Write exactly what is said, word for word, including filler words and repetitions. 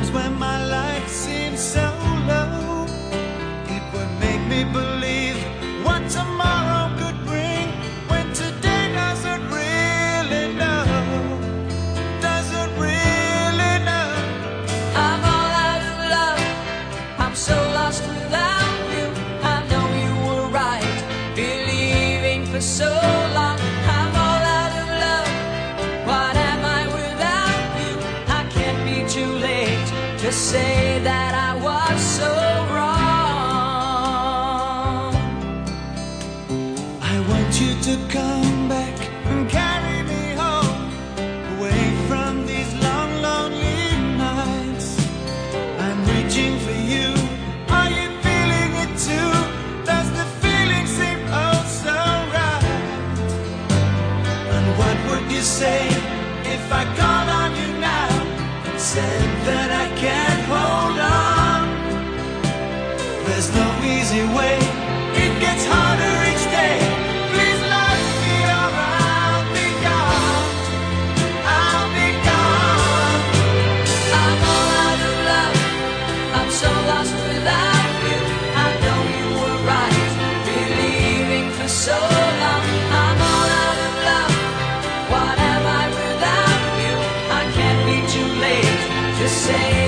times when my life seems so low, it would make me believe what tomorrow could bring, when today doesn't really know, doesn't really know. I'm all out of love, I'm so lost without you. I know you were right, believing for so long. I'm all out of love, what am I without you? I can't be too late to say that I was so wrong. I want you to come back and carry me home, away from these long, lonely nights. I'm reaching for you. Are you feeling it too? Does the feeling seem oh so right? And what would you say if I called on you now and said that I can't hold on? There's no easy way, it gets harder each day. Please love me or I'll be gone, I'll be gone. I'm all out of love, I'm so lost without you. I know you were right, believing for so long. I'm all out of love, what am I without you? I can't be too late to say